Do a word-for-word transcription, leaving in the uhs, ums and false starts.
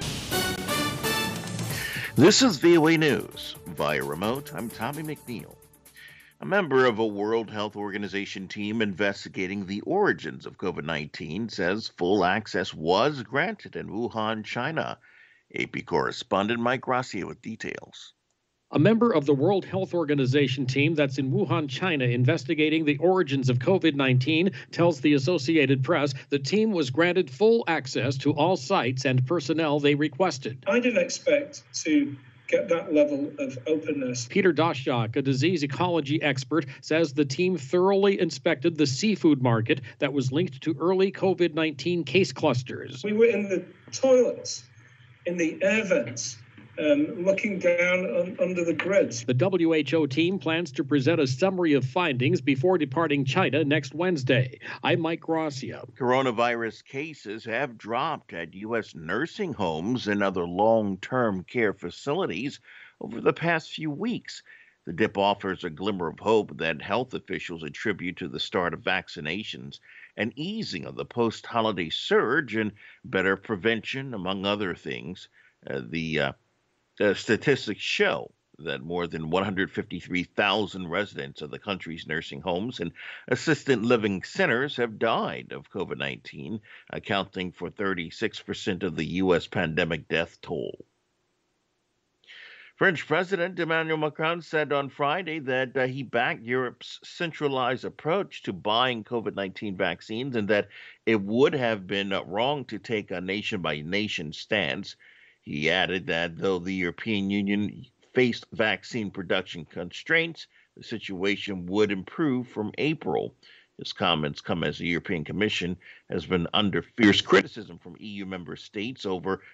This is V O A News. Via remote, I'm Tommy McNeil. A member of a World Health Organization team investigating the origins of COVID nineteen says full access was granted in Wuhan, China. A P correspondent Mike Gracia with details. A member of the World Health Organization team that's in Wuhan, China, investigating the origins of COVID nineteen tells the Associated Press the team was granted full access to all sites and personnel they requested. I didn't expect to get that level of openness. Peter Daszak, a disease ecology expert, says the team thoroughly inspected the seafood market that was linked to early COVID nineteen case clusters. We were in the toilets, in the air vents, Um, looking down on, under the grids. The W H O team plans to present a summary of findings before departing China next Wednesday. I'm Mike Gracia. Coronavirus cases have dropped at U S nursing homes and other long-term care facilities over the past few weeks. The dip offers a glimmer of hope that health officials attribute to the start of vaccinations and easing of the post-holiday surge and better prevention, among other things. Uh, the uh, Uh, statistics show that more than one hundred fifty-three thousand residents of the country's nursing homes and assisted living centers have died of COVID nineteen, accounting for thirty-six percent of the U S pandemic death toll. French President Emmanuel Macron said on Friday that uh, he backed Europe's centralized approach to buying COVID nineteen vaccines and that it would have been uh, wrong to take a nation-by-nation stance. He added that though the European Union faced vaccine production constraints, the situation would improve from April. His comments come as the European Commission has been under fierce criticism from E U member states over